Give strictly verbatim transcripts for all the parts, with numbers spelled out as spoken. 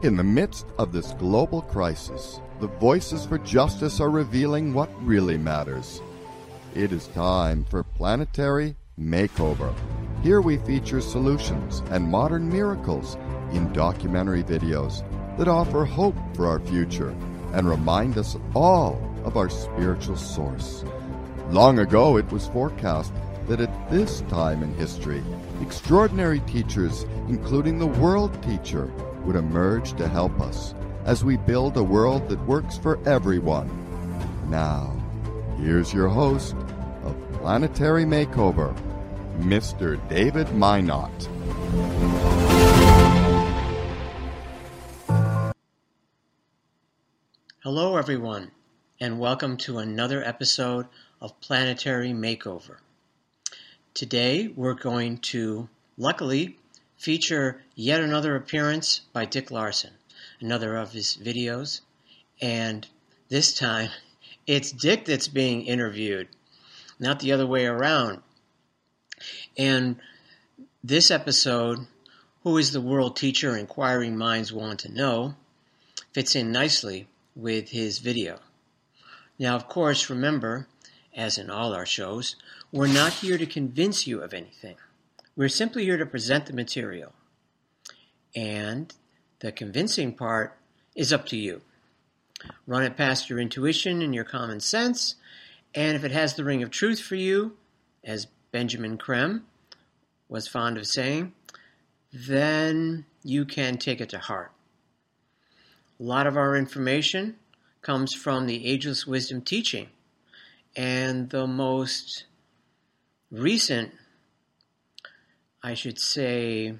In the midst of this global crisis, the voices for justice are revealing what really matters. It is time for Planetary Makeover. Here we feature solutions and modern miracles in documentary videos that offer hope for our future and remind us all of our spiritual source. Long ago, it was forecast that at this time in history, extraordinary teachers, including the world teacher, would emerge to help us as we build a world that works for everyone. Now, here's your host of Planetary Makeover, Mister David Minot. Hello, everyone, and welcome to another episode of Planetary Makeover. Today, we're going to, luckily, feature yet another appearance by Dick Larson, another of his videos, and this time, it's Dick that's being interviewed, not the other way around. And this episode, Who is the World Teacher Inquiring Minds Want to Know, fits in nicely with his video. Now, of course, remember, as in all our shows, we're not here to convince you of anything. We're simply here to present the material. And the convincing part is up to you. Run it past your intuition and your common sense, and if it has the ring of truth for you, as Benjamin Creme was fond of saying, then you can take it to heart. A lot of our information comes from the Ageless Wisdom teaching, and the most recent, I should say,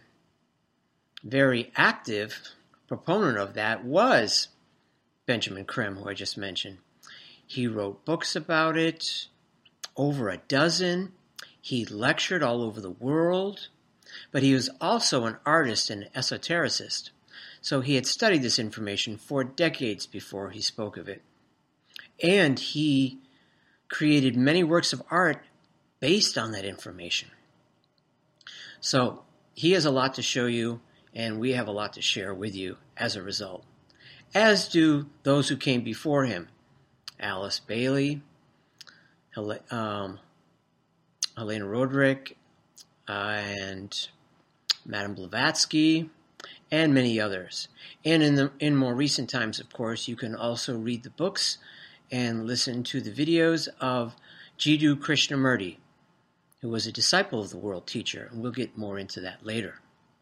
very active proponent of that was Benjamin Creme, who I just mentioned. He wrote books about it, over a dozen. He lectured all over the world, but he was also an artist and esotericist. So he had studied this information for decades before he spoke of it. And he created many works of art based on that information. So he has a lot to show you, and we have a lot to share with you as a result. As do those who came before him. Alice Bailey, Hel- um, Helena Roderick, uh, and Madame Blavatsky, and many others. And in the in more recent times, of course, you can also read the books and listen to the videos of Jiddu Krishnamurti, who was a disciple of the world teacher, and we'll get more into that later.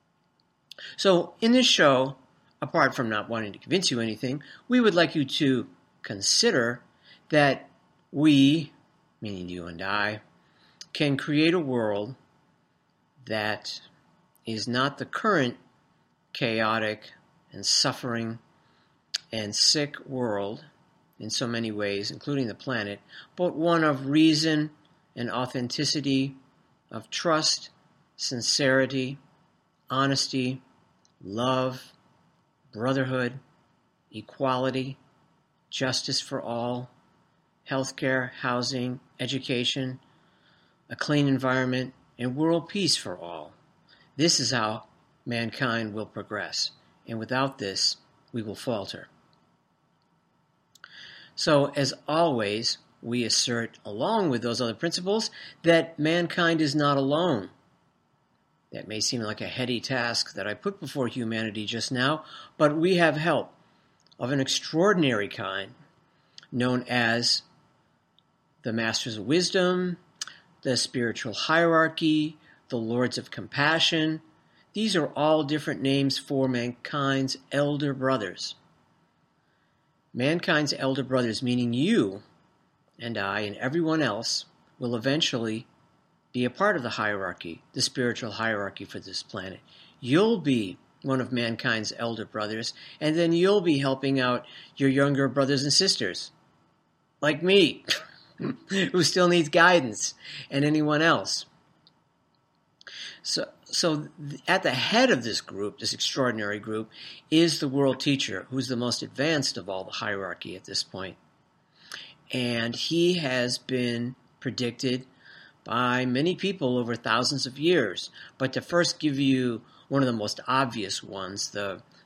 So in this show, apart from not wanting to convince you anything, we would like you to consider that we, meaning you and I, can create a world that is not the current chaotic and suffering and sick world in so many ways, including the planet, but one of reason and authenticity, of trust, sincerity, honesty, love, brotherhood, equality, justice for all, healthcare, housing, education, a clean environment, and world peace for all. This is how mankind will progress, and without this, we will falter. So, as always, we assert, along with those other principles, that mankind is not alone. That may seem like a heady task that I put before humanity just now, but we have help of an extraordinary kind, known as the Masters of Wisdom, the Spiritual Hierarchy, the Lords of Compassion. These are all different names for mankind's elder brothers. Mankind's elder brothers, meaning you and I and everyone else, will eventually be a part of the hierarchy, the spiritual hierarchy for this planet. You'll be one of mankind's elder brothers, and then you'll be helping out your younger brothers and sisters, like me, who still needs guidance, and anyone else. So, so at the head of this group, this extraordinary group, is the world teacher, who's the most advanced of all the hierarchy at this point. And he has been predicted by many people over thousands of years. But to first give you one of the most obvious ones, the,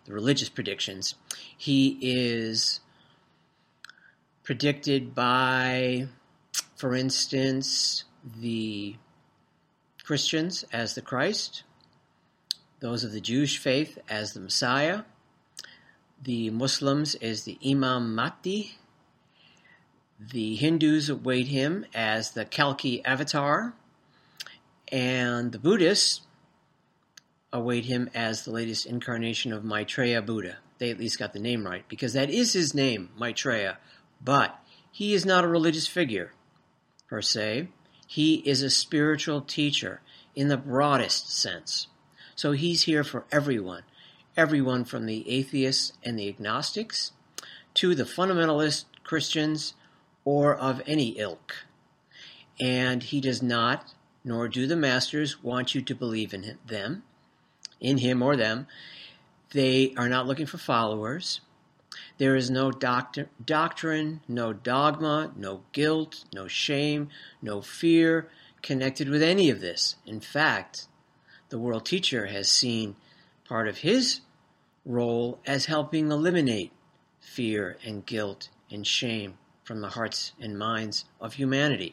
the religious predictions. He is predicted by, for instance, the Christians as the Christ, those of the Jewish faith as the Messiah, the Muslims as the Imam Mahdi, the Hindus await him as the Kalki Avatar, and the Buddhists await him as the latest incarnation of Maitreya Buddha. They at least got the name right, because that is his name, Maitreya. But he is not a religious figure, per se. He is a spiritual teacher in the broadest sense. So he's here for everyone. Everyone from the atheists and the agnostics to the fundamentalist Christians or of any ilk. And he does not, nor do the masters, want you to believe in him, them, in him or them. They are not looking for followers. There is no doctor, doctrine, no dogma, no guilt, no shame, no fear connected with any of this. In fact, the world teacher has seen part of his role as helping eliminate fear and guilt and shame from the hearts and minds of humanity.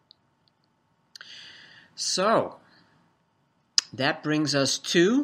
So, that brings us to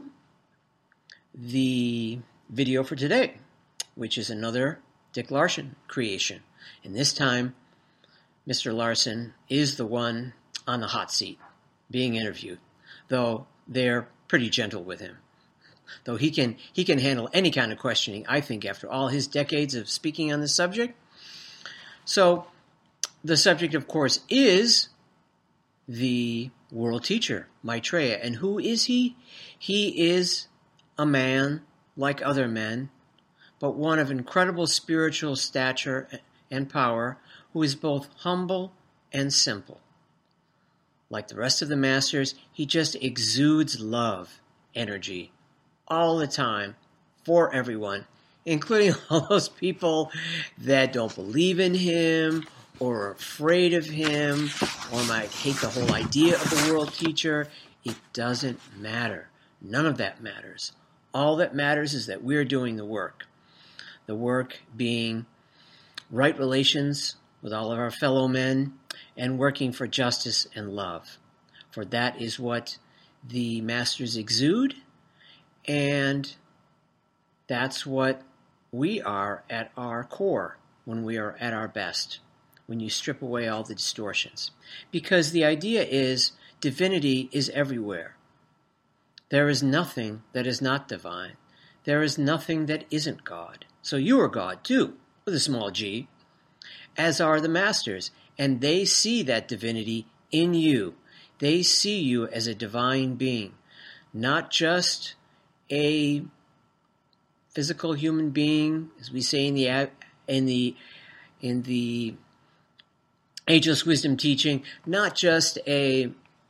the video for today, which is another Dick Larson creation. And this time, Mister Larson is the one on the hot seat, being interviewed, though they're pretty gentle with him. Though he can he can handle any kind of questioning, I think, after all his decades of speaking on the subject. So, the subject, of course, is the world teacher, Maitreya. And who is he? He is a man like other men, but one of incredible spiritual stature and power, who is both humble and simple. Like the rest of the masters, he just exudes love, energy, all the time, for everyone, including all those people that don't believe in him, or are afraid of him, or might hate the whole idea of the world teacher. It doesn't matter. None of that matters. All that matters is that we're doing the work. The work being right relations with all of our fellow men and working for justice and love. For that is what the masters exude, and that's what we are at our core when we are at our best, when you strip away all the distortions. Because the idea is divinity is everywhere. There is nothing that is not divine. There is nothing that isn't God. So you are God too, with a small g, as are the masters. And they see that divinity in you. They see you as a divine being, not just a physical human being, as we say in the in the in the Ageless Wisdom teaching, not just a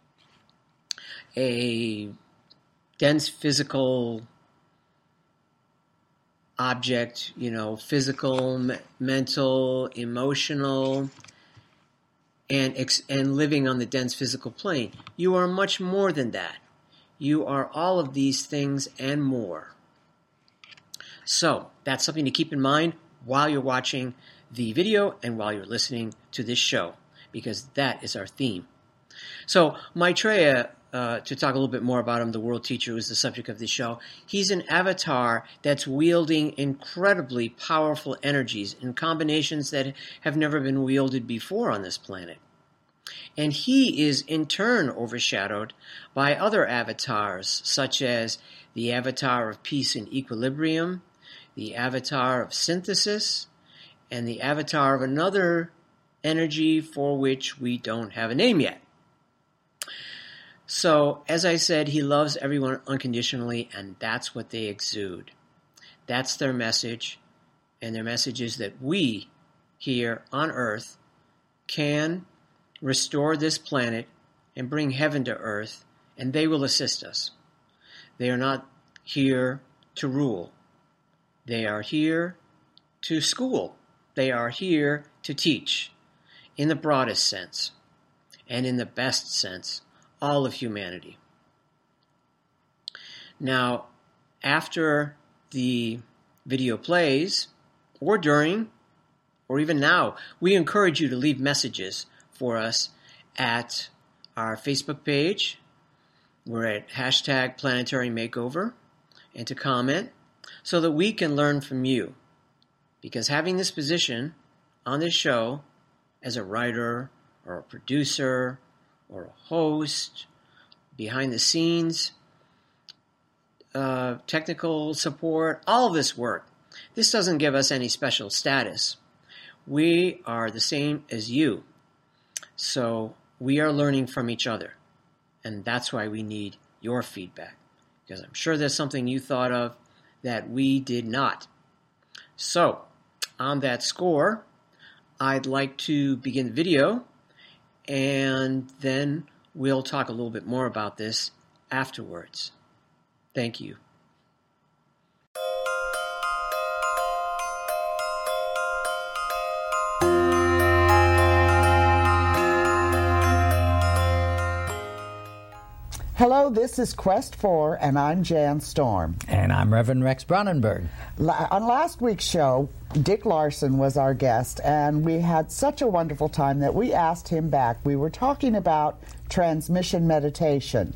a dense physical object, you know, physical, me- mental, emotional, and ex- and living on the dense physical plane. You are much more than that. You are all of these things and more. So, that's something to keep in mind while you're watching the video and while you're listening to this show, because that is our theme. So, Maitreya, uh, to talk a little bit more about him, the world teacher who is the subject of this show, he's an avatar that's wielding incredibly powerful energies in combinations that have never been wielded before on this planet. And he is in turn overshadowed by other avatars, such as the avatar of peace and equilibrium, the avatar of synthesis, and the avatar of another energy for which we don't have a name yet. So, as I said, he loves everyone unconditionally, and that's what they exude. That's their message, and their message is that we, here on Earth, can restore this planet and bring heaven to earth, and they will assist us. They are not here to rule. They are here to school. They are here to teach, in the broadest sense, and in the best sense, all of humanity. Now, after the video plays, or during, or even now, we encourage you to leave messages for us at our Facebook page. We're at hashtag Planetary Makeover, and to comment so that we can learn from you. Because having this position on this show as a writer or a producer or a host, behind the scenes, uh, technical support, all of this work, this doesn't give us any special status. We are the same as you. So we are learning from each other. And that's why we need your feedback. Because I'm sure there's something you thought of that we did not. So, on that score, I'd like to begin the video, and then we'll talk a little bit more about this afterwards. Thank you. Hello, this is Quest four, and I'm Jan Storm. And I'm Reverend Rex Bronnenberg. La- on last week's show, Dick Larson was our guest, and we had such a wonderful time that we asked him back. We were talking about transmission meditation,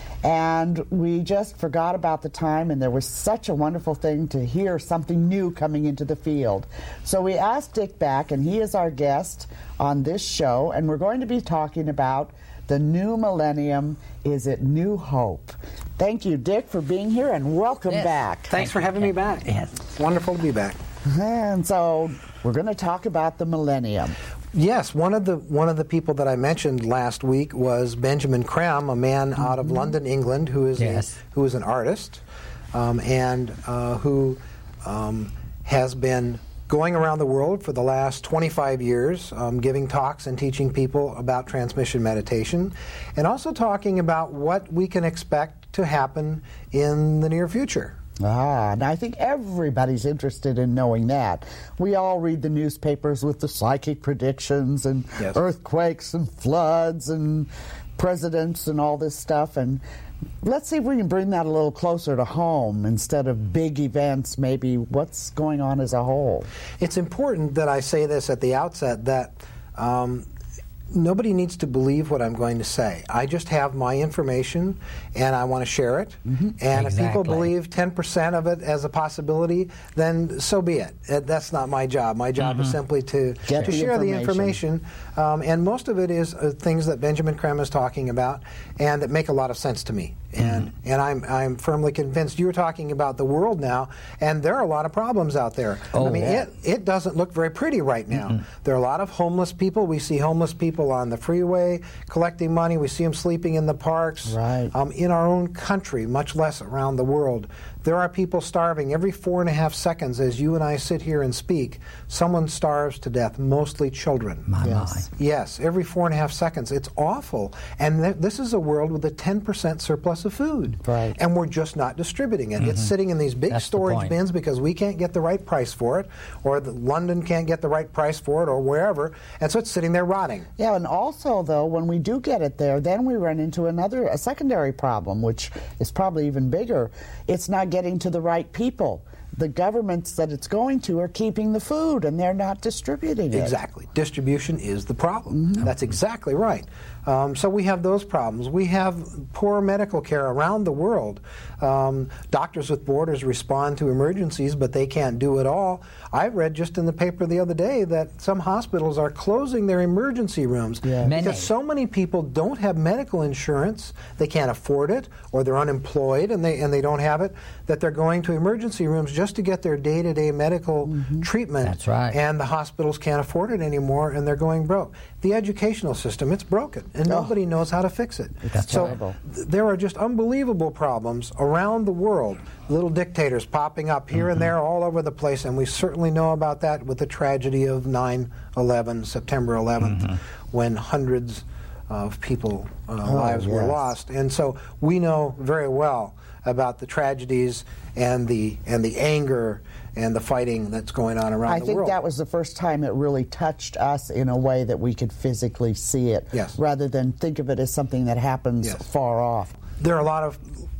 and we just forgot about the time, and there was such a wonderful thing to hear something new coming into the field. So we asked Dick back, and he is our guest on this show, and we're going to be talking about the new millennium. Is it New Hope? Thank you, Dick, for being here, and welcome yes. back. Thanks for having me back. Yes. It's wonderful to be back. And so we're going to talk about the millennium. Yes, one of the one of the people that I mentioned last week was Benjamin Creme, a man mm-hmm. out of London, England, who is yes. a, who is an artist, um, and uh, who um, has been going around the world for the last twenty-five years, um, giving talks and teaching people about transmission meditation, and also talking about what we can expect to happen in the near future. Ah, and I think everybody's interested in knowing that. We all read the newspapers with the psychic predictions and yes. earthquakes and floods and presidents and all this stuff, and let's see if we can bring that a little closer to home instead of big events, maybe what's going on as a whole. It's important that I say this at the outset, that um, nobody needs to believe what I'm going to say. I just have my information, and I want to share it. Mm-hmm. And exactly. if people believe ten percent of it as a possibility, then so be it. That's not my job. My job mm-hmm. is simply to, Get to the share information. the information. Um, and most of it is uh, things that Benjamin Creme is talking about and that make a lot of sense to me. And mm-hmm. and I'm I'm firmly convinced. You were talking about the world now, and there are a lot of problems out there. Oh, I mean, yeah. it, it doesn't look very pretty right now. Mm-hmm. There are a lot of homeless people. We see homeless people on the freeway collecting money. We see them sleeping in the parks. Right. Um, in our own country, much less around the world. There are people starving. Every four and a half seconds, as you and I sit here and speak, someone starves to death, mostly children. My, yes. my. Yes, every four and a half seconds. It's awful. And th- this is a world with a ten percent surplus of food. Right. And we're just not distributing it. Mm-hmm. It's sitting in these big That's the storage point. bins because we can't get the right price for it, or the, London can't get the right price for it, or wherever. And so it's sitting there rotting. Yeah, and also, though, when we do get it there, then we run into another, a secondary problem, which is probably even bigger. It's not getting to the right people. The governments that it's going to are keeping the food, and they're not distributing it. Exactly. Distribution is the problem. Mm-hmm. That's exactly right. Um, so we have those problems. We have poor medical care around the world. Um, Doctors with Borders respond to emergencies, but they can't do it all. I read just in the paper the other day that some hospitals are closing their emergency rooms Yeah. Many. because so many people don't have medical insurance, they can't afford it, or they're unemployed and they and they don't have it, that they're going to emergency rooms just to get their day-to-day medical Mm-hmm. treatment. That's right. And the hospitals can't afford it anymore, and they're going broke. The educational system, it's broken, and Oh. nobody knows how to fix it. It's so terrible. th- there are just unbelievable problems around the world. Little dictators popping up here and there all over the place, and we certainly know about that with the tragedy of nine eleven, September eleventh, when hundreds of people uh, lives were yes. lost. And so we know very well about the tragedies and the and the anger and the fighting that's going on around I the think world. that was the first time it really touched us in a way that we could physically see it, Yes. rather than think of it as something that happens Yes. far off. There are a lot of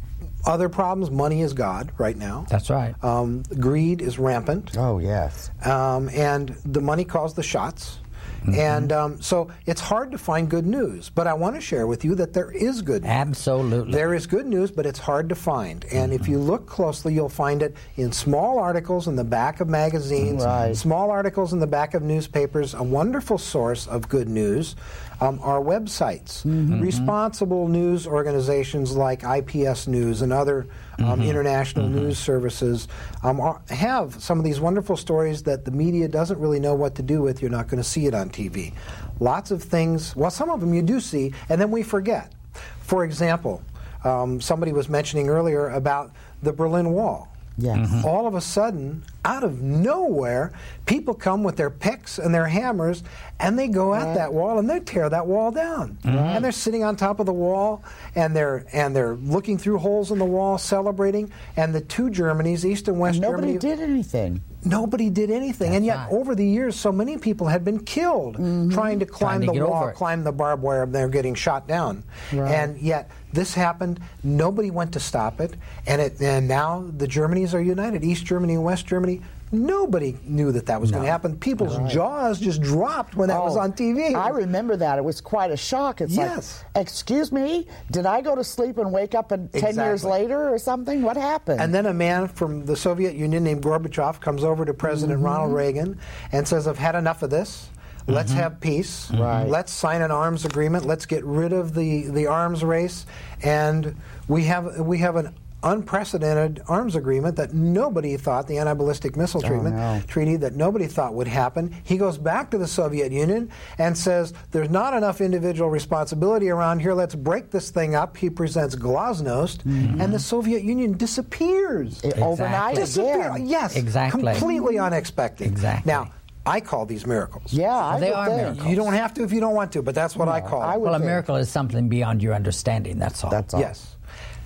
other problems. Money is God right now. That's right. Um, greed is rampant. Oh, yes. Um, and the money calls the shots. Mm-hmm. And um, so it's hard to find good news. But I want to share with you that there is good news. Absolutely. There is good news, but it's hard to find. And mm-hmm. if you look closely, you'll find it in small articles in the back of magazines, right. small articles in the back of newspapers. A wonderful source of good news um, are websites. Mm-hmm. Responsible news organizations like I P S News and other um, mm-hmm. international mm-hmm. news services um, are, have some of these wonderful stories that the media doesn't really know what to do with. You're not going to see it on T V. Lots of things, well, some of them you do see, and then we forget. For example, um, somebody was mentioning earlier about the Berlin Wall. Yes. Mm-hmm. All of a sudden, out of nowhere, people come with their picks and their hammers, and they go at right. that wall and they tear that wall down. Mm-hmm. And they're sitting on top of the wall, and they're and they're looking through holes in the wall, celebrating. And the two Germanys, East and West and nobody Germany, did anything. Nobody did anything. That's and yet, right. over the years, so many people had been killed mm-hmm. trying to climb Trying to the get wall, over it. climb the barbed wire, and they're getting shot down. Right. And yet, this happened. Nobody went to stop it. And, it, and now the Germanys are united. East Germany and West Germany. Nobody knew that that was No. going to happen. People's Right. jaws just dropped when that Oh, was on T V. I remember that. It was quite a shock. It's Yes. like, excuse me, did I go to sleep and wake up and ten years Exactly. later or something? What happened? And then a man from the Soviet Union named Gorbachev comes over to President Mm-hmm. Ronald Reagan and says, I've had enough of this. Let's have peace. Right. Let's sign an arms agreement. Let's get rid of the, the arms race. And we have we have an unprecedented arms agreement that nobody thought, the anti-ballistic missile treatment no. treaty, that nobody thought would happen. He goes back to the Soviet Union and says, there's not enough individual responsibility around here. Let's break this thing up. He presents Glasnost, Mm-hmm. and the Soviet Union disappears. It- overnight Disappear. again. Yes, Exactly. completely unexpected. Exactly. Now, I call these miracles. Yeah, I They would are think. miracles. You don't have to if you don't want to, but that's what I call I it. would Well, a think. miracle is something beyond your understanding, that's all. That's all. Yes.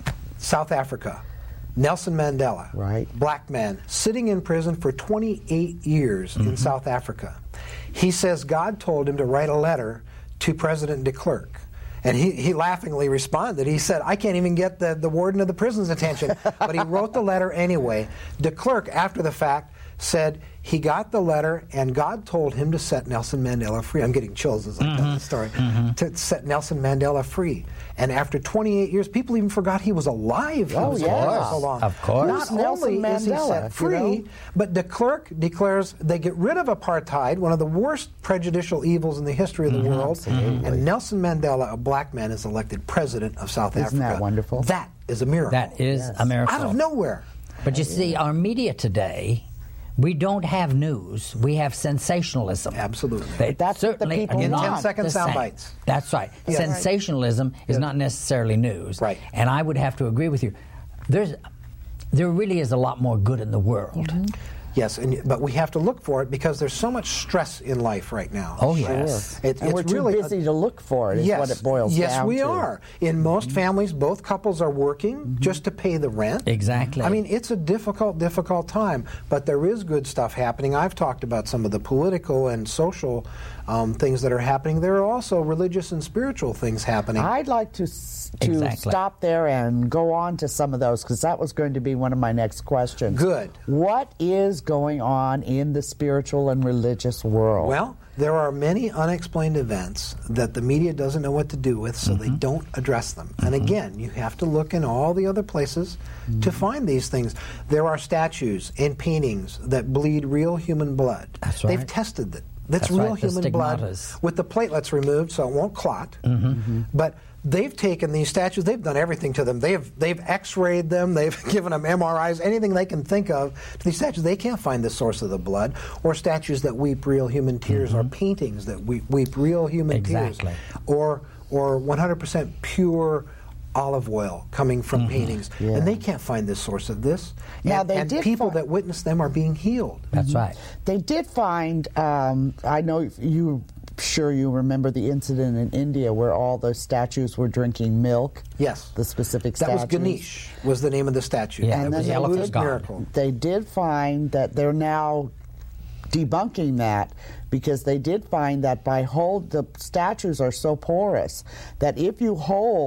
South Africa. Nelson Mandela, Right. black man, sitting in prison for twenty-eight years Mm-hmm. in South Africa. He says God told him to write a letter to President de Klerk. And he, he laughingly responded. He said, I can't even get the, the warden of the prison's attention. But he wrote the letter anyway. De Klerk, after the fact, said he got the letter and God told him to set Nelson Mandela free. I'm getting chills as I tell the story. Mm-hmm. To set Nelson Mandela free. And after twenty-eight years, people even forgot he was alive. He Oh, was yes. alive for so long. Of course. Not Who's Nelson only is he Mandela, set you free, know? but de Klerk declares they get rid of apartheid, one of the worst prejudicial evils in the history of the Mm-hmm. world. And Nelson Mandela, a black man, is elected president of South Isn't Africa. that wonderful? That is a miracle. That is Yes. a miracle. Out of nowhere. But you see, our media today, we don't have news. We have sensationalism. Absolutely. They That's what the certainly people are want. not ten-second the sound same. bites. That's right. Yeah. Sensationalism is not necessarily news. Right. And I would have to agree with you. There's, there really is a lot more good in the world. Mm-hmm. Yes, and, but we have to look for it because there's so much stress in life right now. Oh, yes. It, And it's we're too really a- busy to look for it, is yes, what it boils yes, down we to. are. In most families, both couples are working Mm-hmm. just to pay the rent. Exactly. I mean, it's a difficult, difficult time, but there is good stuff happening. I've talked about some of the political and social um, things that are happening. There are also religious and spiritual things happening. I'd like to s- to Exactly. stop there and go on to some of those because that was going to be one of my next questions. Good. What is going on in the spiritual and religious world? Well, there are many unexplained events that the media doesn't know what to do with, so they don't address them. And again, you have to look in all the other places to find these things. There are statues and paintings that bleed real human blood. That's They've right. tested it. That's, That's real right, the human blood stigmatas. with the platelets removed so it won't clot. But they've taken these statues, they've done everything to them. They've they've x-rayed them, they've given them M R Is, anything they can think of to these statues. They can't find the source of the blood, or statues that weep real human tears, or paintings that weep, weep real human Exactly. tears, or or one hundred percent pure olive oil coming from paintings. Yeah. And they can't find the source of this. Now, and they and did people fi- that witness them are being healed. That's right. They did find, um, I know you, sure you remember the incident in India where all the statues were drinking milk. Yes. The specific That statues. was Ganesh, was the name of the statue. Yeah, It And it was was the a elephant Buddhist god. miracle. They did find that they're now debunking that because they did find that by hold, the statues are so porous that if you hold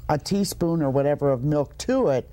a teaspoon or whatever of milk to it,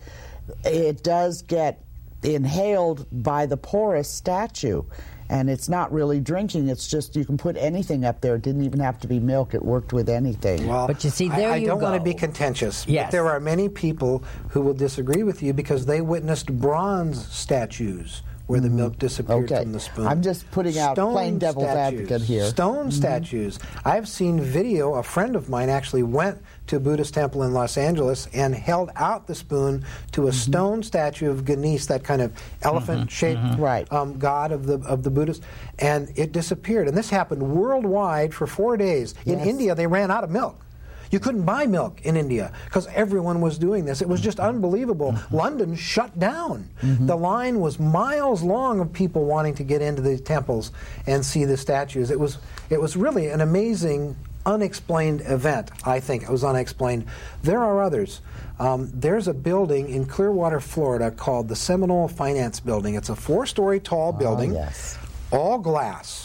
it does get inhaled by the porous statue. And it's not really drinking, it's just you can put anything up there. It didn't even have to be milk, it worked with anything. Well, but you see, there I, I you don't go. want to be contentious, Yes. but there are many people who will disagree with you because they witnessed bronze statues where the milk disappeared Okay. from the spoon. I'm just putting out Stone plain devil's statues, advocate here. Stone statues. I've seen video, a friend of mine actually went to a Buddhist temple in Los Angeles and held out the spoon to a stone statue of Ganesh, that kind of elephant-shaped Right. um, god of the of the Buddhists, and it disappeared. And this happened worldwide for four days. In Yes. India, they ran out of milk. You couldn't buy milk in India because everyone was doing this. It was just unbelievable. London shut down. The line was miles long of people wanting to get into the temples and see the statues. It was it was really an amazing, unexplained event, I think. It was unexplained. There are others. Um, there's a building in Clearwater, Florida called the Seminole Finance Building. It's a four-story tall building, yes. all glass.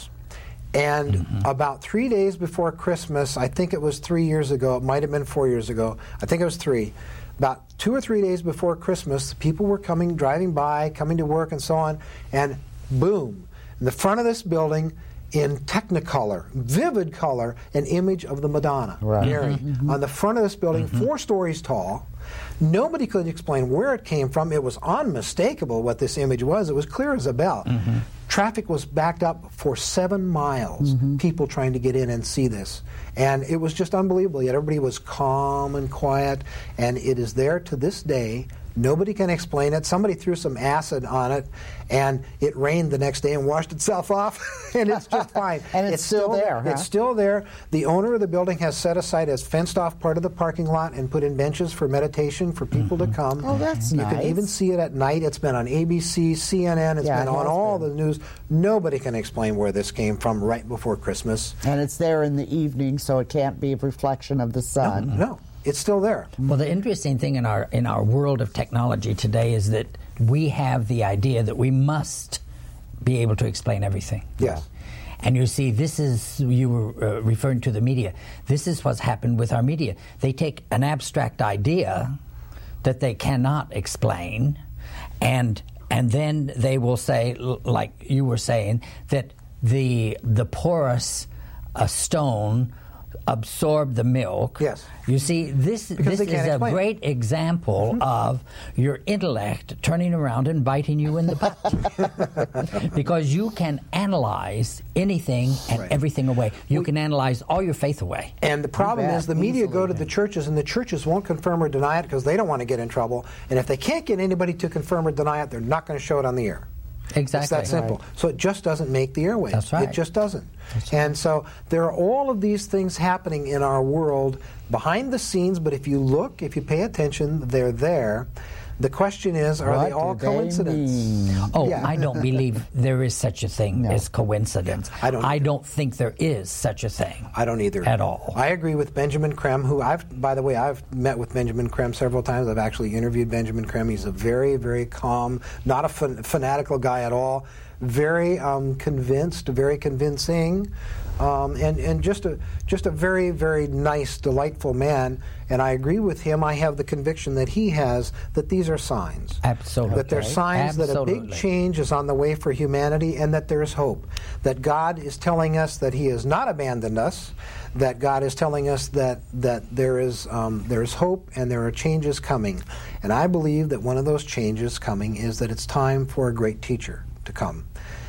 And Mm-hmm. about three days before Christmas, I think it was three years ago, it might have been four years ago, I think it was three, about two or three days before Christmas, people were coming, driving by, coming to work and so on, and boom, in the front of this building, in Technicolor, vivid color, an image of the Madonna, Right. Mary, on the front of this building, four stories tall. Nobody could explain where it came from. It was unmistakable what this image was. It was clear as a bell. Mm-hmm. Traffic was backed up for seven miles, people trying to get in and see this. And it was just unbelievable. Yet everybody was calm and quiet, and it is there to this day. Nobody can explain it. Somebody threw some acid on it, and it rained the next day and washed itself off, and it's just fine. And it's still there, huh? It's still there. The owner of the building has set aside as fenced-off part of the parking lot and put in benches for meditation for people to come. Oh, that's you nice. can even see it at night. It's been on A B C, C N N. It's Yeah, been it on has all been. the news. Nobody can explain where this came from right before Christmas. And it's there in the evening, so it can't be a reflection of the sun. No, it's still there. Well, the interesting thing in our in our world of technology today is that we have the idea that we must be able to explain everything. Yes. And you see, this is, you were uh, referring to the media. This is what's happened with our media. They take an abstract idea that they cannot explain, and and then they will say, l- like you were saying, that the the porous uh, stone absorb the milk. Yes. You see, this Because this they is can't a explain it. great example Mm-hmm. of your intellect turning around and biting you in the butt. Because you can analyze anything and Right. everything away. You can analyze all your faith away. And the problem bet. is the media Easily, go to yeah. the churches, and the churches won't confirm or deny it because they don't want to get in trouble. And if they can't get anybody to confirm or deny it, they're not going to show it on the air. Exactly. It's that simple. So it just doesn't make the airwaves. That's right. It just doesn't. And so there are all of these things happening in our world behind the scenes, but if you look, if you pay attention, they're there. The question is, are What they all do they coincidence? mean? Oh, Yeah. I don't believe there is such a thing No. as coincidence. I don't I either. don't think there is such a thing. I don't either. At all. I agree with Benjamin Krem, who I've, by the way, I've met with Benjamin Krem several times. I've actually interviewed Benjamin Krem. He's a very, very calm, not a fan- fanatical guy at all. Very um, convinced, very convincing, um, and and just a just a very, very nice, delightful man. And I agree with him. I have the conviction that he has that these are signs. Absolutely. That they're signs that a big Absolutely. change is on the way for humanity, and that there is hope. That God is telling us that He has not abandoned us. That God is telling us that that there is um, there is hope and there are changes coming. And I believe that one of those changes coming is that it's time for a great teacher to come.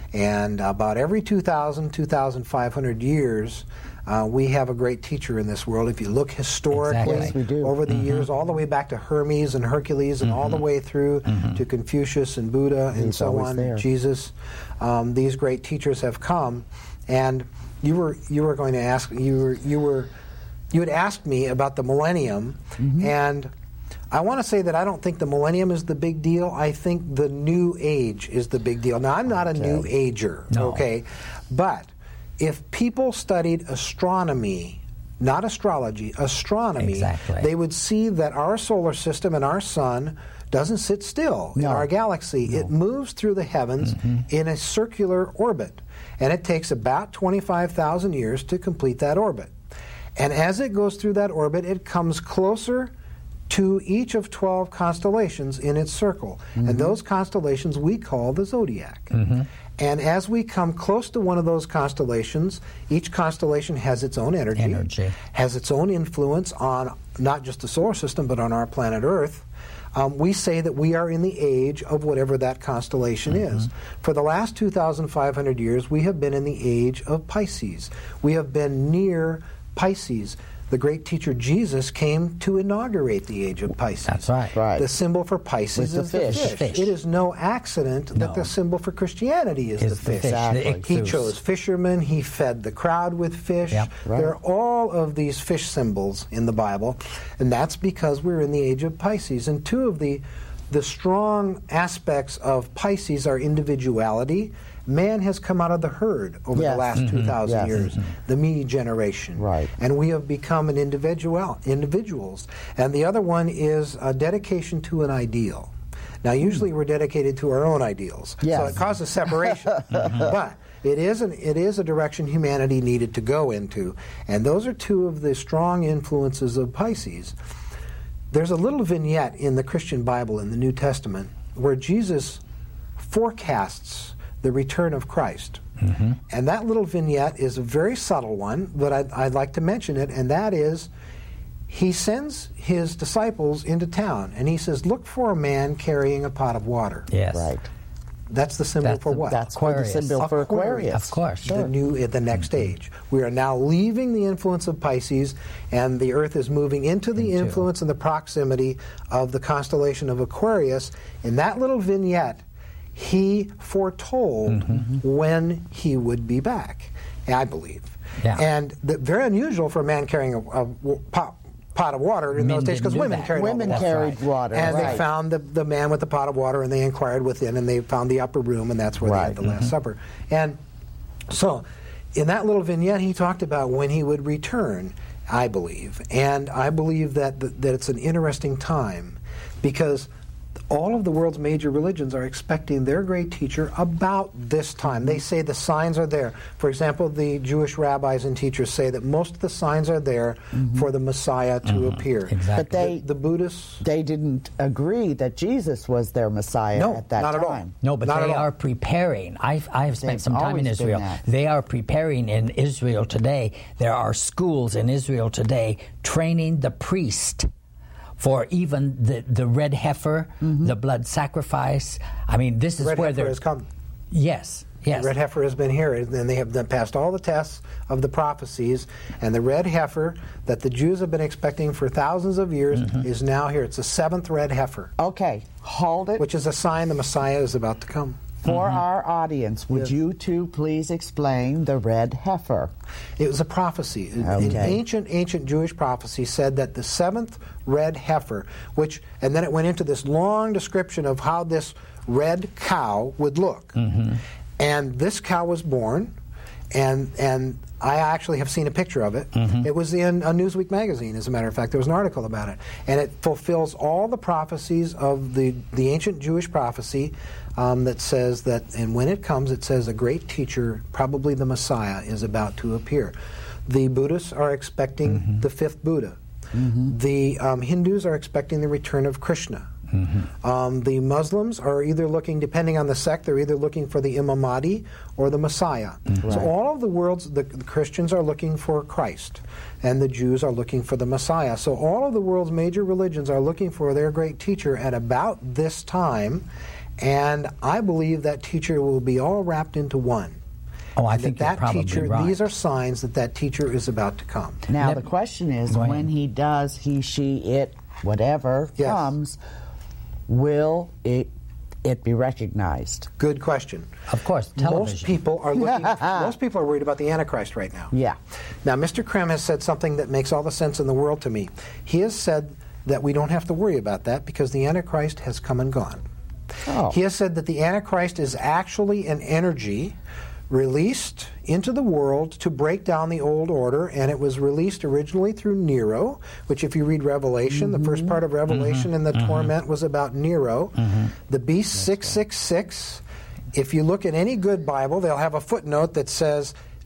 And about every two thousand, two thousand five hundred years, uh, we have a great teacher in this world. If you look historically, Exactly. Yes, we do. over the years, all the way back to Hermes and Hercules, and all the way through to Confucius and Buddha and He's so always on, there. Jesus, um, these great teachers have come. And you were you were going to ask you were you were you had asked me about the millennium, and I want to say that I don't think the millennium is the big deal. I think the new age is the big deal. Now, I'm not a new ager, No. okay? But if people studied astronomy, not astrology, astronomy, Exactly. they would see that our solar system and our sun doesn't sit still in No. our galaxy. It moves through the heavens in a circular orbit, and it takes about twenty-five thousand years to complete that orbit. And as it goes through that orbit, it comes closer to each of twelve constellations in its circle. Mm-hmm. And those constellations we call the zodiac. Mm-hmm. And as we come close to one of those constellations, each constellation has its own energy, energy. has its own influence on not just the solar system, but on our planet Earth. Um, we say that we are in the age of whatever that constellation mm-hmm. is. For the last two thousand five hundred years, we have been in the age of Pisces. We have been near Pisces. The great teacher Jesus came to inaugurate the age of Pisces. That's right. right. The symbol for Pisces With is the the fish. fish. fish. It is no accident No. that the symbol for Christianity is, Is the the fish. fish, the Exactly. He ichthus. chose fishermen. He fed the crowd with fish. Yep. Right. There are all of these fish symbols in the Bible, and that's because we're in the age of Pisces. And two of the the strong aspects of Pisces are individuality. Man has come out of the herd over Yes. the last Mm-hmm. two thousand Yes. years, Mm-hmm. the me generation. Right. And we have become an individual, individuals. And the other one is a dedication to an ideal. Now, usually we're dedicated to our own ideals, Yes. so it causes separation. But it is, an, it is a direction humanity needed to go into, and those are two of the strong influences of Pisces. There's a little vignette in the Christian Bible in the New Testament where Jesus forecasts the return of Christ. Mm-hmm. And that little vignette is a very subtle one, but I'd, I'd like to mention it, and that is he sends his disciples into town, and he says, look for a man carrying a pot of water. Yes. Right. That's the symbol That's for the- what? That's what the Aquarius. symbol for Aquarius. Of course. The new, uh, the next age. We are now leaving the influence of Pisces, and the Earth is moving into the Into. influence and the proximity of the constellation of Aquarius. In that little vignette, he foretold Mm-hmm. when he would be back, I believe. Yeah. And the, very unusual for a man carrying a, a w- pot, pot of water in Men those days, didn't because do women that. carried all the Women water. carried right. water. And right. they found the, the man with the pot of water, and they inquired within, and they found the upper room, and that's where Right. they had the Last Supper. And so, in that little vignette, he talked about when he would return, I believe. And I believe that, that, that it's an interesting time, because all of the world's major religions are expecting their great teacher about this time. They say the signs are there. For example, the Jewish rabbis and teachers say that most of the signs are there mm-hmm. for the Messiah to mm-hmm. appear. Exactly. But they, the, the Buddhists... they didn't agree that Jesus was their Messiah No, at that not time. at all. No, but Not they at all. are preparing. I've, I've spent They've some time in always been Israel. that. They are preparing in Israel today. There are schools in Israel today training the priest for even the, the red heifer, mm-hmm. the blood sacrifice. I mean, this is Red where heifer they're... has come. Yes, yes. The red heifer has been here, and they have done, passed all the tests of the prophecies, and the red heifer that the Jews have been expecting for thousands of years mm-hmm. is now here. It's the seventh red heifer. Okay, hold it. Which is a sign the Messiah is about to come. For Mm-hmm. our audience, would Yes. you two please explain the red heifer? It was a prophecy. An Okay. ancient, ancient Jewish prophecy said that the seventh red heifer, which, and then it went into this long description of how this red cow would look. Mm-hmm. And this cow was born, and and I actually have seen a picture of it. Mm-hmm. It was in a Newsweek magazine, as a matter of fact. There was an article about it. And it fulfills all the prophecies of the, the ancient Jewish prophecy um, that says that, and when it comes, it says a great teacher, probably the Messiah, is about to appear. The Buddhists are expecting mm-hmm. the fifth Buddha. Mm-hmm. The um, Hindus are expecting the return of Krishna. Mm-hmm. Um, the Muslims are either looking, depending on the sect, they're either looking for the Imam Mahdi or the Messiah. Mm-hmm. So Right. all of the world's, the, the Christians are looking for Christ, and the Jews are looking for the Messiah. So all of the world's major religions are looking for their great teacher at about this time, and I believe that teacher will be all wrapped into one. Oh, I And think that, you're that probably teacher, right. these are signs that that teacher is about to come. Now, Let- the question is, Go ahead. when he does, he, she, it, whatever Yes. comes, will it it be recognized? Good question. Of course, Most television. people are looking. most people are worried about the Antichrist right now. Yeah. Now, Mister Krem has said something that makes all the sense in the world to me. He has said that we don't have to worry about that because the Antichrist has come and gone. Oh. He has said that the Antichrist is actually an energy released into the world to break down the old order, and it was released originally through Nero, which if you read Revelation, Mm-hmm. the first part of Revelation Mm-hmm. in the torment was about Nero. Mm-hmm. The beast six six six, if you look at any good Bible, they'll have a footnote that says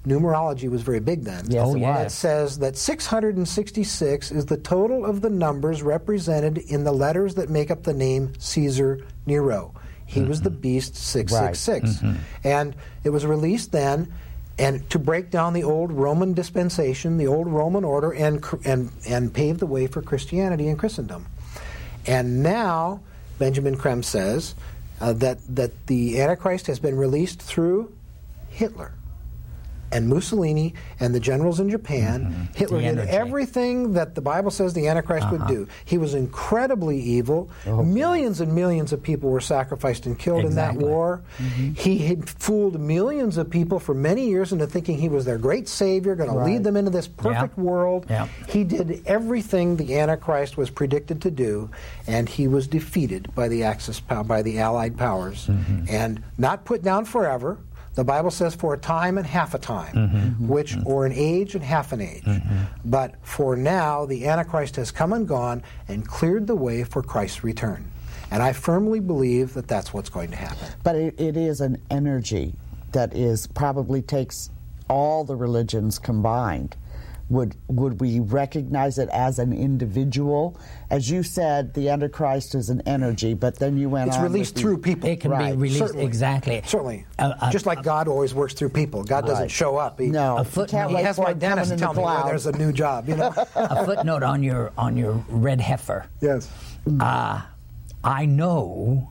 numerology was very big then. Yes, Oh, it yeah. It was. says that six hundred sixty-six is the total of the numbers represented in the letters that make up the name Caesar Nero. He Mm-hmm. was the beast six six six. And it was released then and to break down the old Roman dispensation, the old Roman order, and, cr- and, and pave the way for Christianity and Christendom. And now, Benjamin Creme says uh, that, that the Antichrist has been released through Hitler and Mussolini and the generals in Japan. Mm-hmm. Hitler The did energy. everything that the Bible says the Antichrist Uh-huh. would do. He was incredibly evil. Oh, millions and millions of people were sacrificed and killed Exactly. in that war. Mm-hmm. He had fooled millions of people for many years into thinking he was their great savior, going to Right. lead them into this perfect Yeah. world. Yeah. He did everything the Antichrist was predicted to do, and he was defeated by the Axis pow- by the Allied powers, Mm-hmm. and not put down forever. The Bible says for a time and half a time, Mm-hmm. which or an age and half an age. But for now, the Antichrist has come and gone and cleared the way for Christ's return. And I firmly believe that that's what's going to happen. But it, it is an energy that is probably takes all the religions combined. Would would we recognize it as an individual? As you said, the Antichrist is an energy, but then you went It's on released with the- through people. It can Right. be released Certainly. exactly. Certainly. Uh, uh, Just like God always works through people. God doesn't Right. show up. He, No, A you footnote. can't He wait He has for my it coming dentist in tell the me where clouds. there's a new job, you know? a footnote on your on your red heifer. Yes. Uh, I know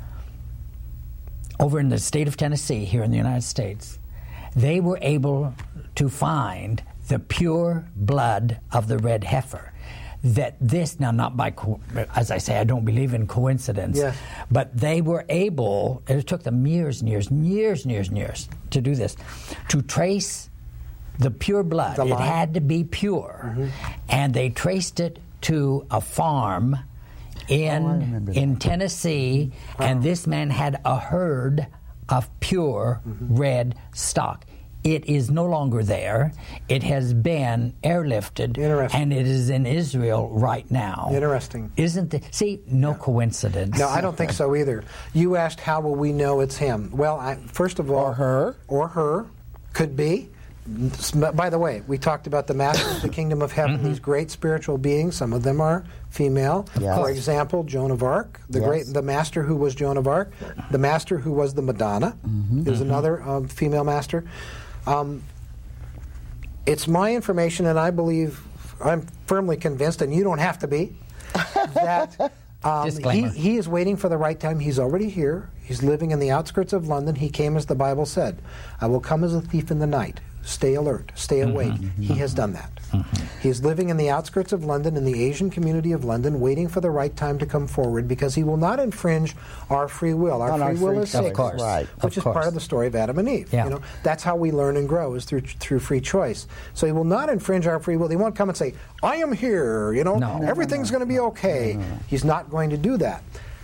over in the state of Tennessee, here in the United States, they were able to find the pure blood of the red heifer. That this, now not by, co- as I say, I don't believe in coincidence, Yes. but they were able, it took them years and years and years and years and years to do this, to trace the pure blood. The It line. had to be pure. And they traced it to a farm in Oh, I remember in Tennessee, and this man had a herd of pure red stock. It is no longer there. It has been airlifted, Interesting. and it is in Israel right now. Interesting. Isn't it? See, no coincidence. No, I don't think so either. You asked how will we know it's him? Well, I, first of all, Or her. or her, could be. By the way, we talked about the masters of the kingdom of heaven. These great spiritual beings. Some of them are female. Yes. For example, Joan of Arc, the Yes. great, the master who was Joan of Arc, the master who was the Madonna, is another um, female master. Um, it's my information, and I believe, I'm firmly convinced, and you don't have to be, that um, he, Disclaimer. he is waiting for the right time. He's already here. He's living in the outskirts of London. He came as the Bible said. I will come as a thief in the night. Stay alert. Stay awake. He has done that. He's living in the outskirts of London, in the Asian community of London, waiting for the right time to come forward, because he will not infringe our free will. Our On free our will free is choice, sacred, course. right. which Of is part course. of the story of Adam and Eve. Yeah. You know, that's how we learn and grow, is through through free choice. So he will not infringe our free will. He won't come and say, "I am here." You know, No. No, everything's going to be okay. He's not going to do that.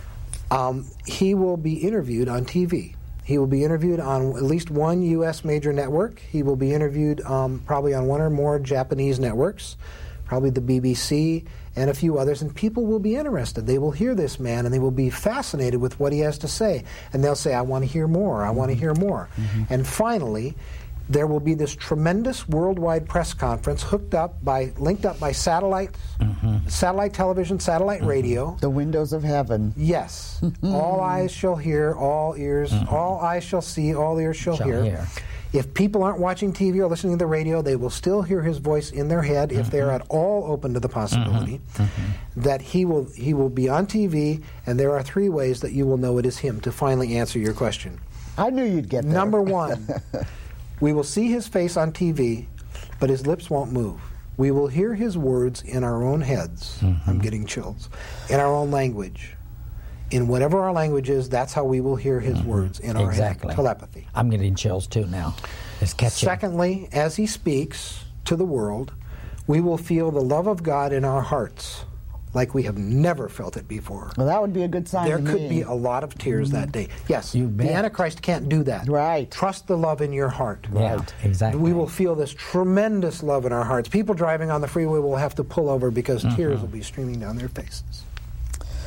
Um, he will be interviewed on T V. He will be interviewed on at least one U S major network. He will be interviewed um, probably on one or more Japanese networks, probably the B B C and a few others, and people will be interested. They will hear this man, and they will be fascinated with what he has to say. And they'll say, I want to hear more, I want to hear more. And finally, there will be this tremendous worldwide press conference hooked up by, linked up by satellite, satellite television, satellite radio. The windows of heaven. Yes. All eyes shall hear, all ears, all eyes shall see, all ears shall, Shall hear. hear. If people aren't watching T V or listening to the radio, they will still hear his voice in their head, if they're at all open to the possibility that he will he will be on T V, and there are three ways that you will know it is him to finally answer your question. I knew you'd get there. Number one, we will see his face on T V, but his lips won't move. We will hear his words in our own heads. I'm getting chills. In our own language. In whatever our language is, that's how we will hear his words in our Exactly. head. Telepathy. I'm getting chills too now. It's catching. Secondly, as he speaks to the world, we will feel the love of God in our hearts like we have never felt it before. Well, that would be a good sign There to could me. be a lot of tears that day. Yes, You the bet. Antichrist can't do that. Right. Trust the love in your heart. Yeah, exactly. We will feel this tremendous love in our hearts. People driving on the freeway will have to pull over because tears will be streaming down their faces.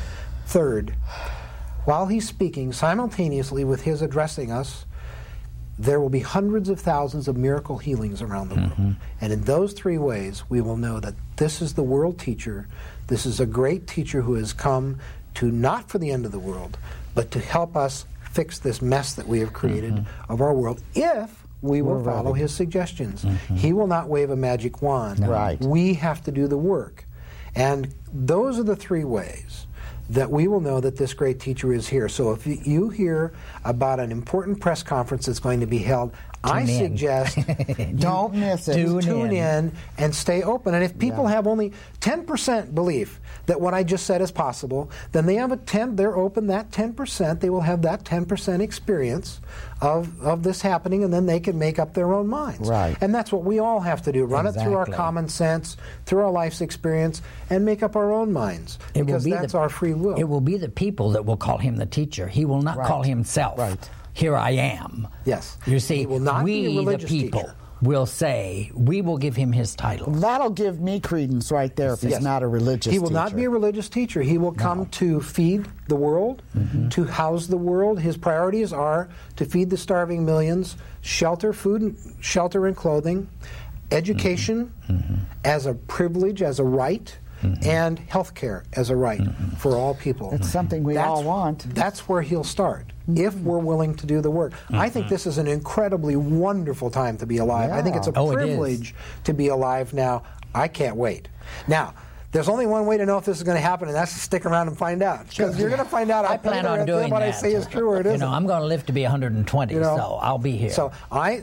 Third, while he's speaking simultaneously with his addressing us, there will be hundreds of thousands of miracle healings around the Mm-hmm. world. And in those three ways, we will know that this is the world teacher. This is a great teacher who has come to not for the end of the world, but to help us fix this mess that we have created Mm-hmm. of our world if we will We're follow ready. his suggestions. Mm-hmm. He will not wave a magic wand. Right. We have to do the work. And those are the three ways that we will know that this great teacher is here. So if you- you hear about an important press conference that's going to be held, I Tune in. suggest Don't miss it. Tune tune in. in and stay open. And if people Yeah. have only ten percent belief that what I just said is possible, then they have a ten, they're open that ten percent, they will have that ten percent experience of, of this happening, and then they can make up their own minds. Right. And that's what we all have to do, run it through our Exactly. common sense, through our life's experience, and make up our own minds, It will because be that's the- our free will. It will be the people that will call him the teacher. He will not Right. call himself. Right. Here I am. Yes. You see, He will not we, be a the religious people, teacher. will say, we will give him his title. That'll give me credence right there if he's Yes. not a religious He will not teacher. be a religious teacher. He will come to feed the world, Mm-hmm. to house the world. His priorities are to feed the starving millions, shelter, food, and, shelter and clothing, education Mm-hmm. as a privilege, as a right, and health care as a right for all people. It's something we all want. That's where he'll start. If we're willing to do the work. I think this is an incredibly wonderful time to be alive. I think it's a Oh, it is. privilege to be alive now. I can't wait. Now, there's only one way to know if this is going to happen, and that's to stick around and find out. Because you're going to find out I plan whether on it's- doing what that. I say is true or it You isn't. know, I'm going to live to be one hundred twenty, You know? so I'll be here. So I,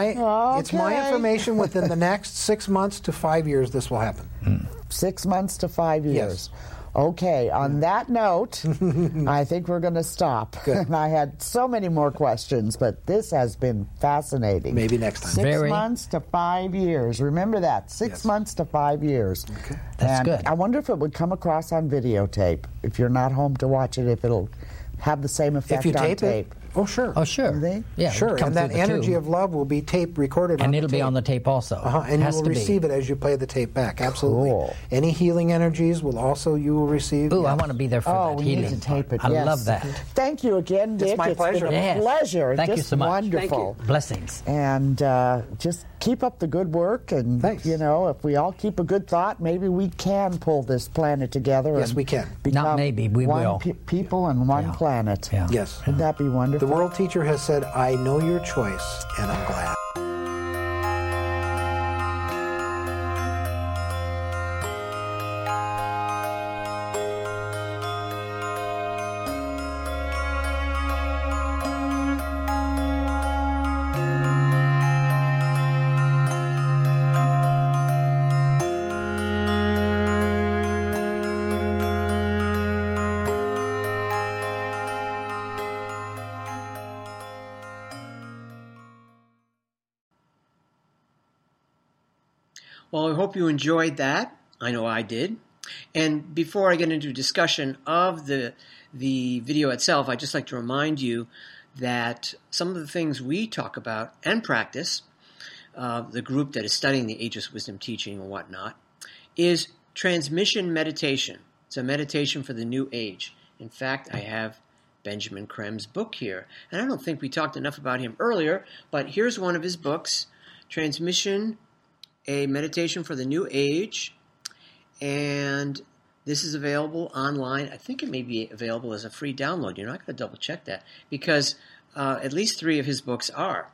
I, it's my Okay. information. Within the next six months to five years, this will happen. Six months to five Yes. years. Okay, on that note, I think we're going to stop. Good. I had so many more questions, but this has been fascinating. Maybe next time. Six Very. months to five years. Remember that. Six Yes. months to five years. Okay. That's and good. I wonder if it would come across on videotape. If you're not home to watch it, if it'll have the same effect If you on tape, tape. it, oh sure, oh, sure. Do they? Yeah, it sure, would come and that through the energy tube. of love will be tape recorded, on And the it'll be tape. on the tape also. Uh-huh, and you Has will to be. receive it as you play the tape back. Absolutely. Cool. Any healing energies will also you will receive. Ooh, I Yes. want to be there for Oh, that we healing need to tape part. it. I yes. love that. Thank you again, Dick. my pleasure. been a Yes. pleasure. Thank you just so much. Wonderful. Blessings. And uh, just keep up the good work. And, Thanks. you know, if we all keep a good thought, maybe we can pull this planet together. Yes, and we can. become Not maybe, we one will. pe- people and one Yeah. planet. Yeah. Yes. Wouldn't that be wonderful? The world teacher has said, "I know your choice, and I'm glad." Well, I hope you enjoyed that. I know I did. And before I get into a discussion of the the video itself, I'd just like to remind you that some of the things we talk about and practice, uh, the group that is studying the Ageless Wisdom teaching and whatnot, is transmission meditation. It's a meditation for the new age. In fact, I have Benjamin Krem's book here. And I don't think we talked enough about him earlier, but here's one of his books, Transmission, a Meditation for the New Age. And this is available online. I think it may be available as a free download. You're not going to double check that because uh, at least three of his books are.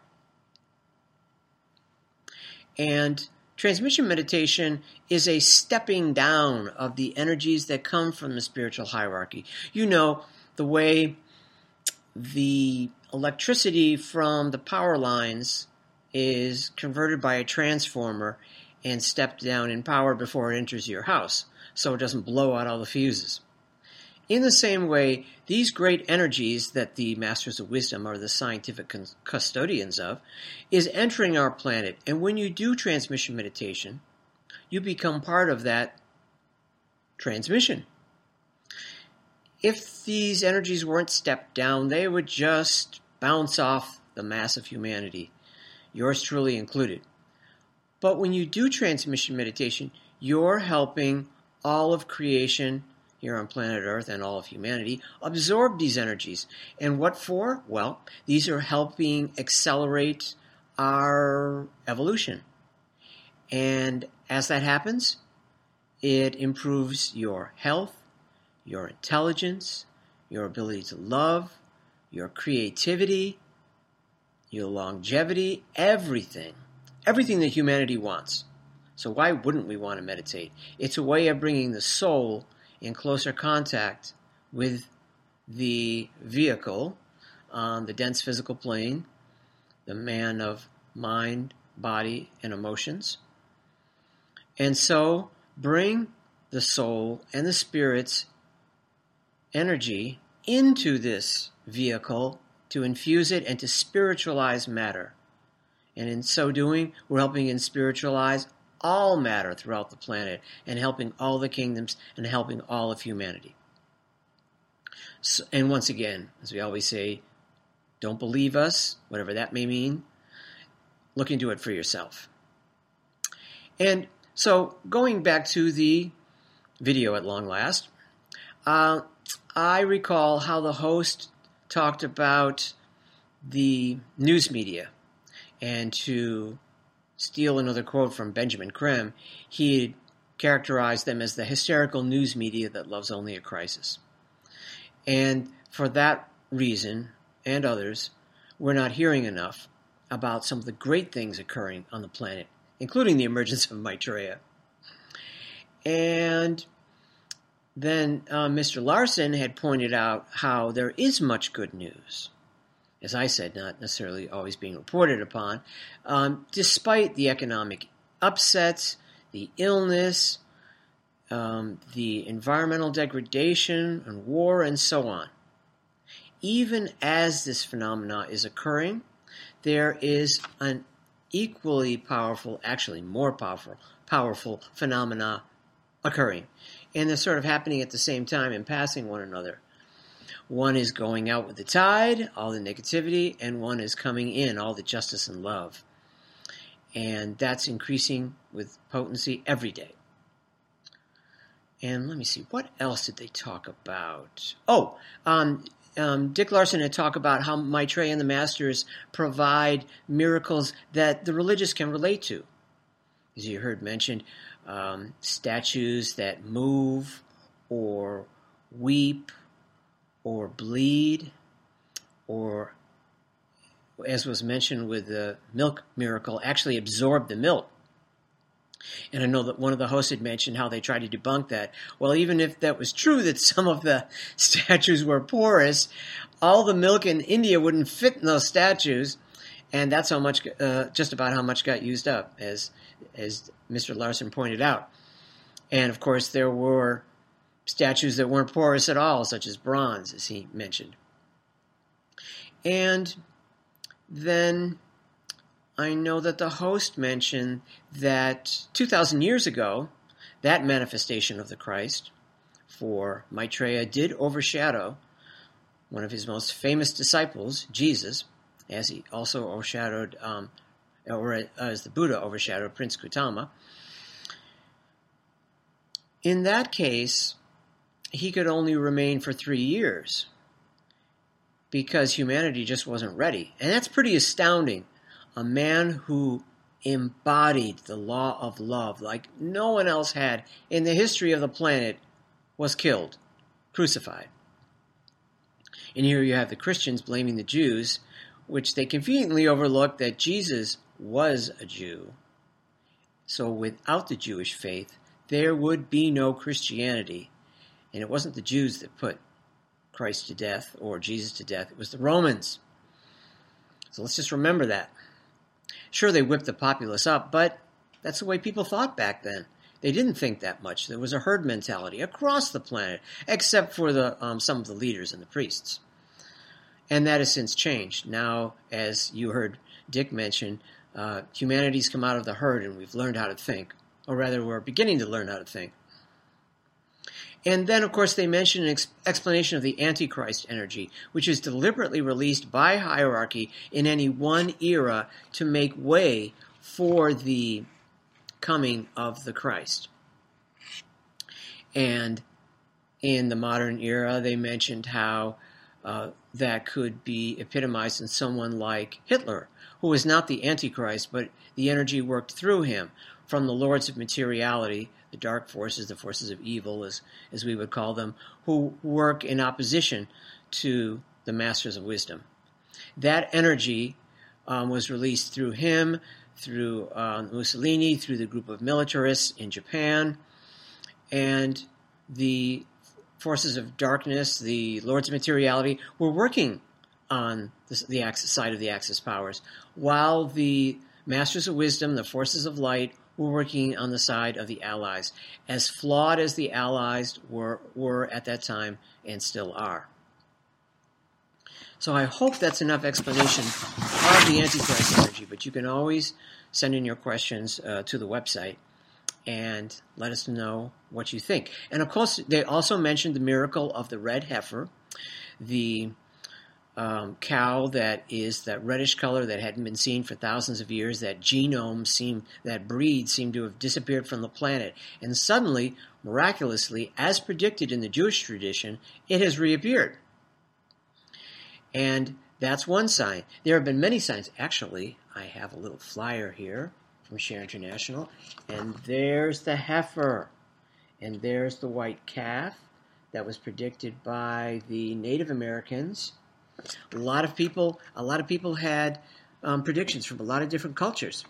And transmission meditation is a stepping down of the energies that come from the spiritual hierarchy. You know, the way the electricity from the power lines is converted by a transformer and stepped down in power before it enters your house, so it doesn't blow out all the fuses. In the same way, these great energies that the Masters of Wisdom are the scientific custodians of is entering our planet. And when you do transmission meditation, you become part of that transmission. If these energies weren't stepped down, they would just bounce off the mass of humanity, yours truly included. But when you do transmission meditation, you're helping all of creation here on planet Earth and all of humanity absorb these energies. And what for? Well, these are helping accelerate our evolution. And as that happens, it improves your health, your intelligence, your ability to love, your creativity, your longevity, everything. Everything that humanity wants. So why wouldn't we want to meditate? It's a way of bringing the soul in closer contact with the vehicle on the dense physical plane, the man of mind, body, and emotions. And so bring the soul and the spirit's energy into this vehicle to infuse it and to spiritualize matter. And in so doing, we're helping in spiritualize all matter throughout the planet and helping all the kingdoms and helping all of humanity. So, and once again, as we always say, don't believe us, whatever that may mean. Look into it for yourself. And so going back to the video at long last, uh, I recall how the host talked about the news media. And to steal another quote from Benjamin Creme, he characterized them as the hysterical news media that loves only a crisis. And for that reason, and others, we're not hearing enough about some of the great things occurring on the planet, including the emergence of Maitreya. And then uh, Mister Larson had pointed out how there is much good news. As I said, not necessarily always being reported upon, um, despite the economic upsets, the illness, um, the environmental degradation and war and so on. Even as this phenomena is occurring, there is an equally powerful, actually more powerful, powerful phenomena occurring. And they're sort of happening at the same time and passing one another. One is going out with the tide, all the negativity, and one is coming in, all the justice and love. And that's increasing with potency every day. And let me see, what else did they talk about? Oh, um, um, Dick Larson had talked about how Maitreya and the Masters provide miracles that the religious can relate to. As you heard mentioned, um, statues that move or weep or bleed, or, as was mentioned with the milk miracle, actually absorb the milk. And I know that one of the hosts had mentioned how they tried to debunk that. Well, even if that was true, that some of the statues were porous, all the milk in India wouldn't fit in those statues, and that's how much, uh, just about how much got used up, as as Mister Larson pointed out. And of course, there were statues that weren't porous at all, such as bronze, as he mentioned. And then I know that the host mentioned that two thousand years ago, that manifestation of the Christ for Maitreya did overshadow one of his most famous disciples, Jesus, as he also overshadowed, um, or as the Buddha overshadowed Prince Gautama. In that case, he could only remain for three years because humanity just wasn't ready. And that's pretty astounding. A man who embodied the law of love like no one else had in the history of the planet was killed, crucified. And here you have the Christians blaming the Jews, which they conveniently overlooked that Jesus was a Jew. So without the Jewish faith, there would be no Christianity. And it wasn't the Jews that put Christ to death or Jesus to death. It was the Romans. So let's just remember that. Sure, they whipped the populace up, but that's the way people thought back then. They didn't think that much. There was a herd mentality across the planet, except for the um, some of the leaders and the priests. And that has since changed. Now, as you heard Dick mention, uh, humanity's come out of the herd and we've learned how to think. Or rather, we're beginning to learn how to think. And then, of course, they mention an ex- explanation of the Antichrist energy, which is deliberately released by hierarchy in any one era to make way for the coming of the Christ. And in the modern era, they mentioned how uh, that could be epitomized in someone like Hitler, who was not the Antichrist, but the energy worked through him from the lords of materiality, the dark forces, the forces of evil, as, as we would call them, who work in opposition to the masters of wisdom. That energy um, was released through him, through uh, Mussolini, through the group of militarists in Japan, and the forces of darkness, the lords of materiality, were working on the, the Axis side of the Axis powers, while the masters of wisdom, the forces of light, were working on the side of the Allies, as flawed as the Allies were, were at that time and still are. So I hope that's enough explanation of the Antichrist energy, but you can always send in your questions uh, to the website and let us know what you think. And of course, they also mentioned the miracle of the red heifer, the um, cow that is that reddish color that hadn't been seen for thousands of years. That genome seemed, that breed seemed to have disappeared from the planet. And suddenly, miraculously, as predicted in the Jewish tradition, it has reappeared. And that's one sign. There have been many signs. Actually, I have a little flyer here from Share International, and there's the heifer, and there's the white calf that was predicted by the Native Americans. A lot of people, a lot of people had um, predictions from a lot of different cultures.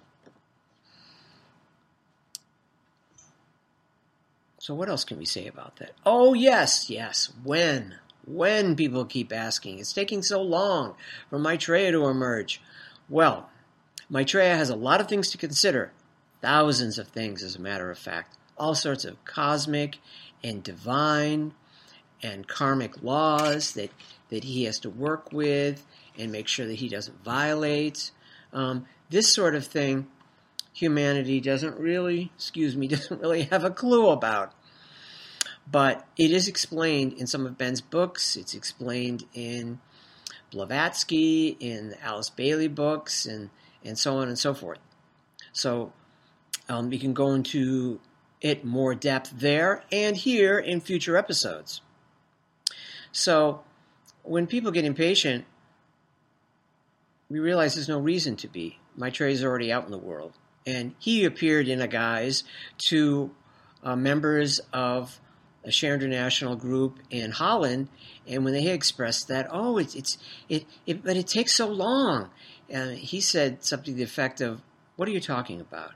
So what else can we say about that? Oh, yes, yes, when? When, people keep asking. It's taking so long for Maitreya to emerge. Well, Maitreya has a lot of things to consider. Thousands of things, as a matter of fact. All sorts of cosmic and divine and karmic laws that, that he has to work with and make sure that he doesn't violate. Um, this sort of thing, humanity doesn't really, excuse me, doesn't really have a clue about. But it is explained in some of Ben's books. It's explained in Blavatsky, in the Alice Bailey books, and, and so on and so forth. So um, we can go into it more depth there and here in future episodes. So when people get impatient, we realize there's no reason to be. Maitreya is already out in the world. And he appeared in a guise to uh, members of a Share International group in Holland, and when they expressed that, oh, it's it's it, it but it takes so long, and he said something to the effect of, "What are you talking about?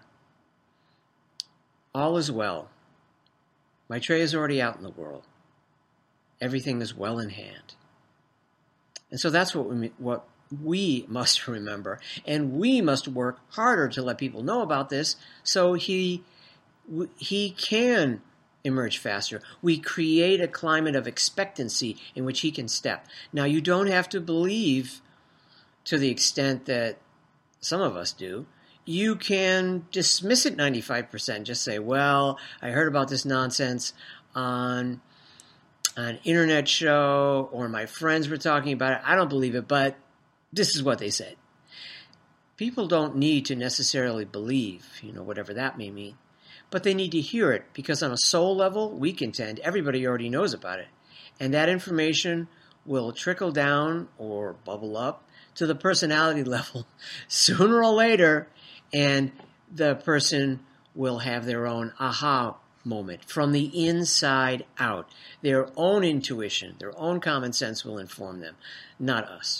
All is well. Maitreya is already out in the world. Everything is well in hand." And so that's what we what we must remember, and we must work harder to let people know about this, so he he can emerge faster. We create a climate of expectancy in which he can step. Now, you don't have to believe to the extent that some of us do. You can dismiss it ninety-five percent. Just say, well, I heard about this nonsense on an internet show, or my friends were talking about it. I don't believe it, but this is what they said. People don't need to necessarily believe, you know, whatever that may mean. But they need to hear it, because on a soul level, we contend everybody already knows about it. And that information will trickle down or bubble up to the personality level sooner or later, and the person will have their own aha moment from the inside out. Their own intuition, their own common sense will inform them, not us.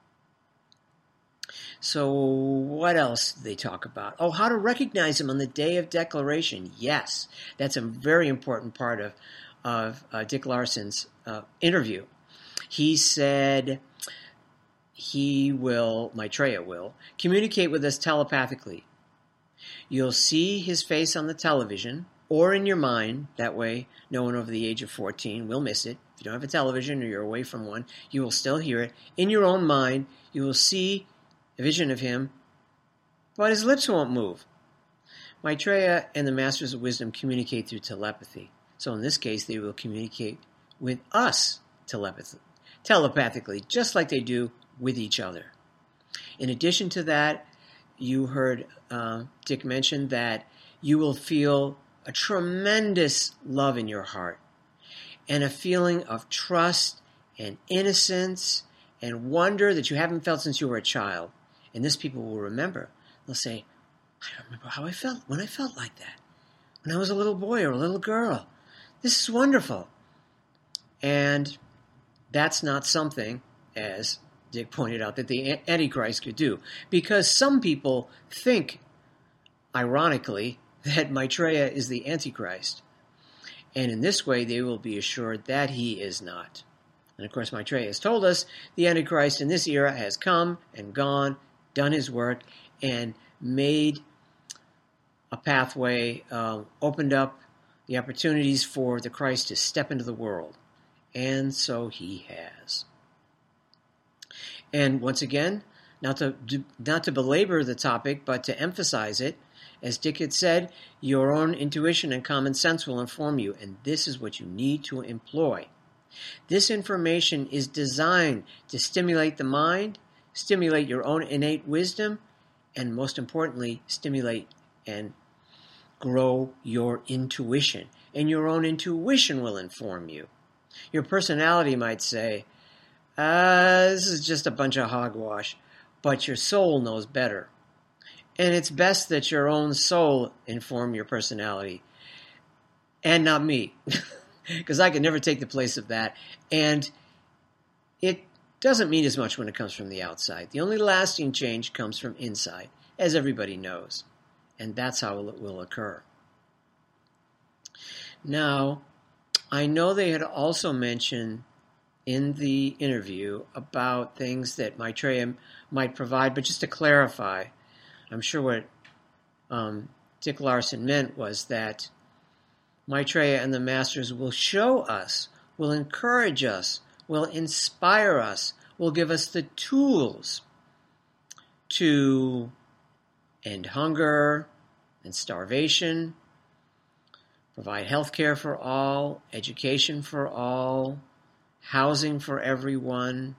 So what else do they talk about? Oh, how to recognize him on the day of declaration. Yes, that's a very important part of, of uh, Dick Larson's uh, interview. He said he will, Maitreya will, communicate with us telepathically. You'll see his face on the television or in your mind. That way, no one over the age of fourteen will miss it. If you don't have a television or you're away from one, you will still hear it. In your own mind, you will see a vision of him, but his lips won't move. Maitreya and the Masters of Wisdom communicate through telepathy. So in this case, they will communicate with us telepath- telepathically, just like they do with each other. In addition to that, you heard uh, Dick mention that you will feel a tremendous love in your heart. and a feeling of trust and innocence and wonder that you haven't felt since you were a child. And this people will remember. They'll say, I don't remember how I felt when I felt like that, when I was a little boy or a little girl. This is wonderful. And that's not something, as Dick pointed out, that the Antichrist could do. Because some people think, ironically, that Maitreya is the Antichrist. And in this way, they will be assured that he is not. And of course, Maitreya has told us the Antichrist in this era has come and gone, done his work, and made a pathway, uh, opened up the opportunities for the Christ to step into the world. And so he has. And once again, not to not to belabor the topic, but to emphasize it, as Dick had said, your own intuition and common sense will inform you, and this is what you need to employ. This information is designed to stimulate the mind, stimulate your own innate wisdom, and most importantly, stimulate and grow your intuition. And your own intuition will inform you. Your personality might say, uh, this is just a bunch of hogwash, but your soul knows better. And it's best that your own soul inform your personality, and not me, because I can never take the place of that. And it doesn't mean as much when it comes from the outside. The only lasting change comes from inside, as everybody knows. And that's how it will occur. Now, I know they had also mentioned in the interview about things that Maitreya might provide, but just to clarify, I'm sure what um, Dick Larson meant was that Maitreya and the Masters will show us, will encourage us, will inspire us, will give us the tools to end hunger and starvation, provide health care for all, education for all, housing for everyone,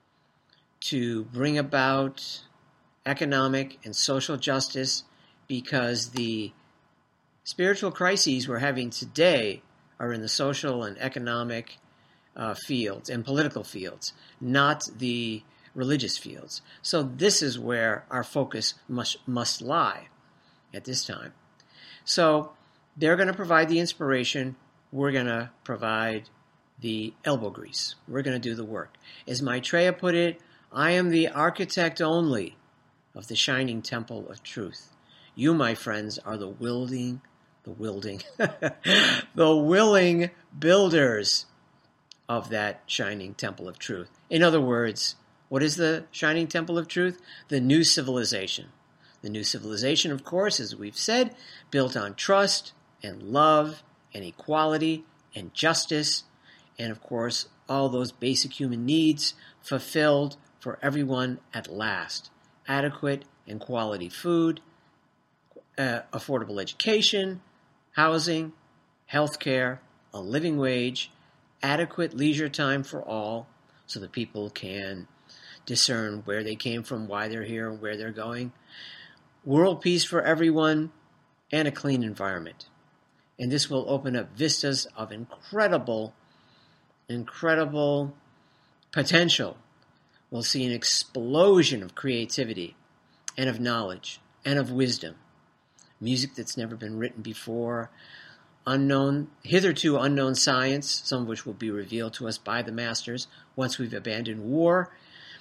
to bring about economic and social justice, because the spiritual crises we're having today are in the social and economic uh, fields and political fields, not the religious fields. So this is where our focus must, must lie at this time. So they're going to provide the inspiration. We're going to provide the elbow grease. We're going to do the work. As Maitreya put it, I am the architect only of the shining temple of truth. You, my friends, are the wielding, the wielding, the willing builders of that shining temple of truth. In other words, what is the shining temple of truth? The new civilization. The new civilization, of course, as we've said, built on trust and love and equality and justice, and of course, all those basic human needs fulfilled for everyone at last. Adequate and quality food, uh, affordable education, housing, health care, a living wage, adequate leisure time for all, so that people can discern where they came from, why they're here, and where they're going. World peace for everyone, and a clean environment. And this will open up vistas of incredible, incredible potential. We'll see an explosion of creativity and of knowledge and of wisdom. Music that's never been written before, unknown, hitherto unknown science, some of which will be revealed to us by the Masters once we've abandoned war,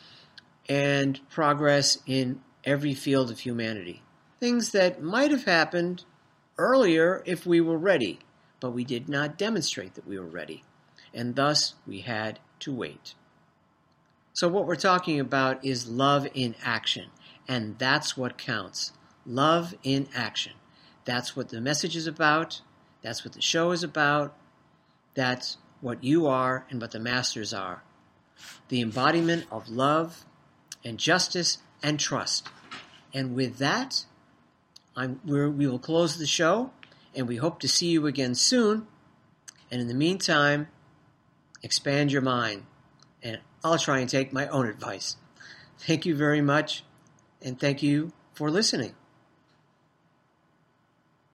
and progress in every field of humanity. Things that might have happened earlier if we were ready, but we did not demonstrate that we were ready, and thus we had to wait. So what we're talking about is love in action, and that's what counts. Love in action. That's what the message is about. That's what the show is about. That's what you are and what the Masters are. The embodiment of love and justice and trust. And with that, I'm, we're, we will close the show, and we hope to see you again soon. And in the meantime, expand your mind. And I'll try and take my own advice. Thank you very much, and thank you for listening.